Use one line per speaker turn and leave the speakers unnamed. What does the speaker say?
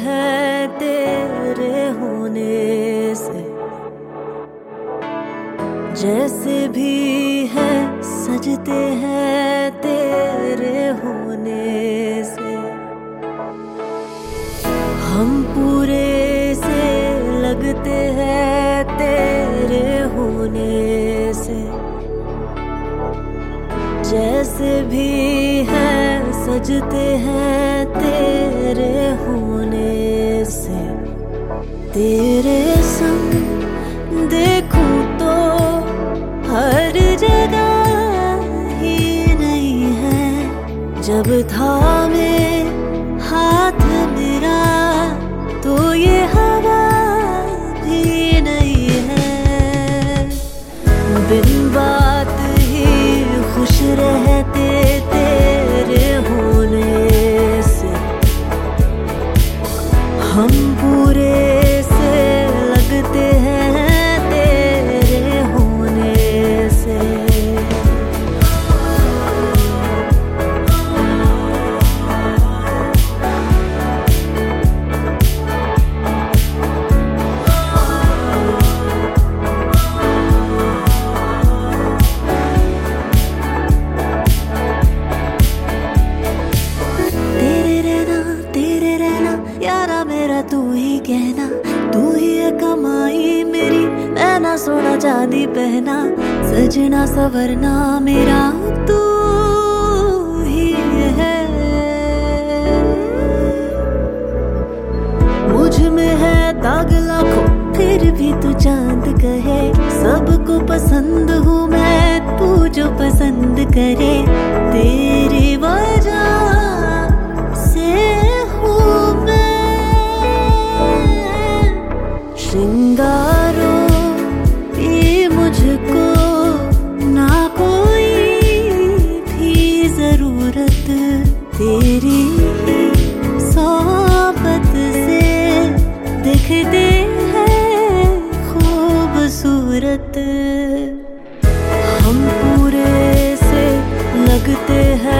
हैं तेरे होने से, जैसे भी है सजते हैं तेरे होने से। हम पूरे से लगते हैं तेरे होने से, जैसे भी है सजते हैं तेरे होने से। तेरे संग देखूं तो हर जगह ही नहीं है, जब थामे हाथ मेरा तो ये हवा भी नहीं है। बिन बात ही खुश रहते तेरे होने से, हम पूरे से लगते हैं तेरे होने से। यारा मेरा तू ही कहना, तू ही है कमाई मेरी, नैना सोना चांदी पहना, सजना सवरना मेरा तू ही है। मुझ में है दाग लाखों फिर भी तू चांद कहे, सबको पसंद हूँ मैं तू जो पसंद करे। तेरी वजह से हूँ मैं श्रृंगारो ये मुझको ना कोई भी जरूरत, तेरी सोबत से दिखते हैं खूबसूरत। हम पूरे से लगते हैं